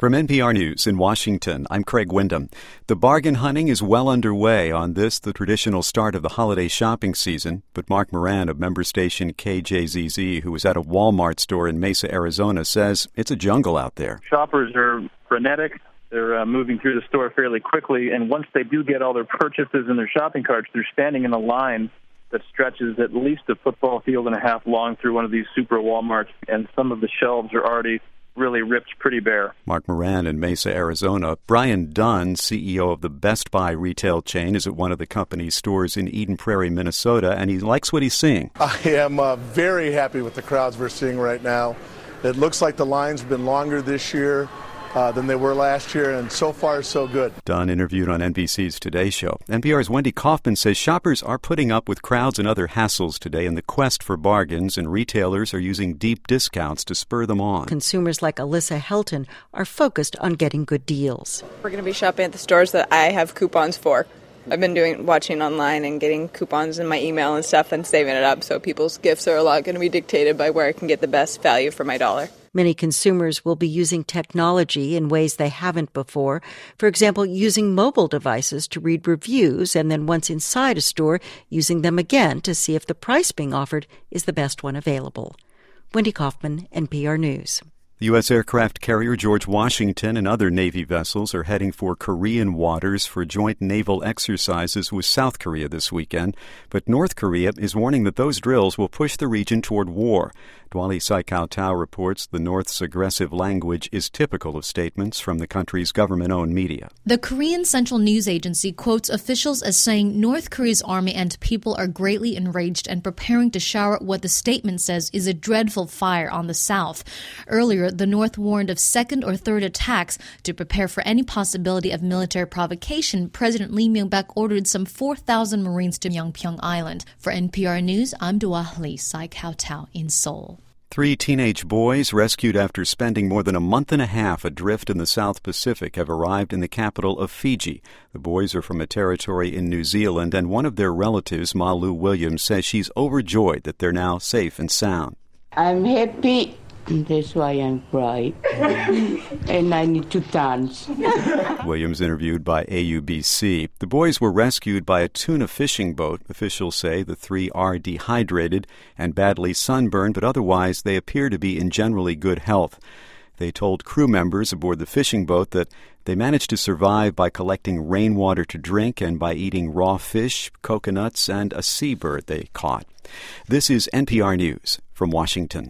From NPR News in Washington, I'm Craig Windham. The bargain hunting is well underway on this, the traditional start of the holiday shopping season. But Mark Moran of member station KJZZ, who was at a Walmart store in Mesa, Arizona, says it's a jungle out there. Shoppers are frenetic. They're moving through the store fairly quickly. And once they do get all their purchases in their shopping carts, they're standing in a line that stretches at least a football field and a half long through one of these super Walmarts. And some of the shelves are already really ripped pretty bare. Mark Moran in Mesa, Arizona. Brian Dunn, CEO of the Best Buy retail chain, is at one of the company's stores in Eden Prairie, Minnesota, and he likes what he's seeing. I am very happy with the crowds we're seeing right now. It looks like the lines have been longer this year than they were last year, and so far, so good. Dunn interviewed on NBC's Today Show. NPR's Wendy Kaufman says shoppers are putting up with crowds and other hassles today in the quest for bargains, and retailers are using deep discounts to spur them on. Consumers like Alyssa Helton are focused on getting good deals. We're going to be shopping at the stores that I have coupons for. I've been watching online and getting coupons in my email and stuff and saving it up, so people's gifts are a lot going to be dictated by where I can get the best value for my dollar. Many consumers will be using technology in ways they haven't before. For example, using mobile devices to read reviews and then once inside a store, using them again to see if the price being offered is the best one available. Wendy Kaufman, NPR News. The U.S. aircraft carrier George Washington and other Navy vessels are heading for Korean waters for joint naval exercises with South Korea this weekend. But North Korea is warning that those drills will push the region toward war. Dwali Saikau-Tao reports the North's aggressive language is typical of statements from the country's government-owned media. The Korean Central News Agency quotes officials as saying North Korea's army and people are greatly enraged and preparing to shower what the statement says is a dreadful fire on the South. Earlier, the North warned of second or third attacks. To prepare for any possibility of military provocation, President Lee Myung-bak ordered some 4,000 Marines to Yeonpyeong Island. For NPR News, I'm Dwali Saikau-Tao in Seoul. 3 teenage boys rescued after spending more than a month and a half adrift in the South Pacific have arrived in the capital of Fiji. The boys are from a territory in New Zealand, and one of their relatives, Malu Williams, says she's overjoyed that they're now safe and sound. I'm happy. That's why I'm crying. And I need to dance. Williams interviewed by AUBC. The boys were rescued by a tuna fishing boat. Officials say the 3 are dehydrated and badly sunburned, but otherwise they appear to be in generally good health. They told crew members aboard the fishing boat that they managed to survive by collecting rainwater to drink and by eating raw fish, coconuts, and a seabird they caught. This is NPR News from Washington.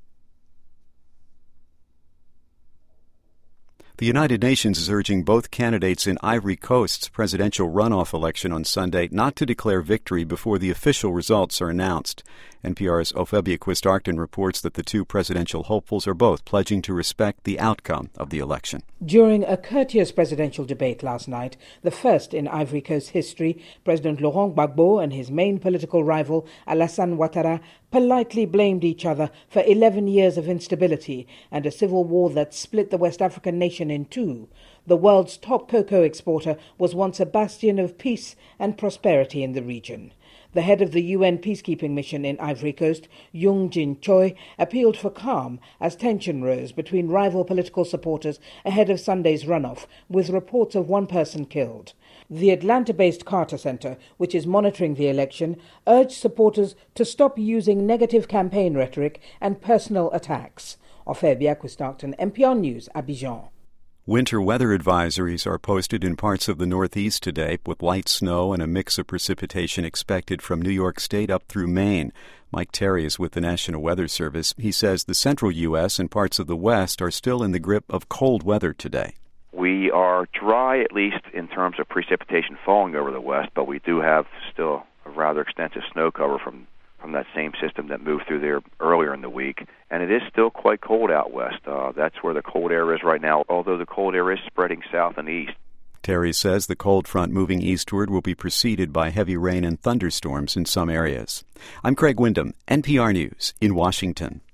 The United Nations is urging both candidates in Ivory Coast's presidential runoff election on Sunday not to declare victory before the official results are announced. NPR's Ophelia Quist-Arcton reports that the 2 presidential hopefuls are both pledging to respect the outcome of the election. During a courteous presidential debate last night, the first in Ivory Coast history, President Laurent Gbagbo and his main political rival, Alassane Ouattara, politely blamed each other for 11 years of instability and a civil war that split the West African nation in 2. The world's top cocoa exporter was once a bastion of peace and prosperity in the region. The head of the UN peacekeeping mission in Ivory Coast, Young Jin Choi, appealed for calm as tension rose between rival political supporters ahead of Sunday's runoff, with reports of 1 person killed. The Atlanta-based Carter Center, which is monitoring the election, urged supporters to stop using negative campaign rhetoric and personal attacks. Ophelia Quist-Arcton, NPR News, Abidjan. Winter weather advisories are posted in parts of the Northeast today, with light snow and a mix of precipitation expected from New York State up through Maine. Mike Terry is with the National Weather Service. He says the central U.S. and parts of the West are still in the grip of cold weather today. We are dry, at least in terms of precipitation falling over the West, but we do have still a rather extensive snow cover from that same system that moved through there earlier in the week. And it is still quite cold out west. That's where the cold air is right now, although the cold air is spreading south and east. Terry says the cold front moving eastward will be preceded by heavy rain and thunderstorms in some areas. I'm Craig Windham, NPR News in Washington.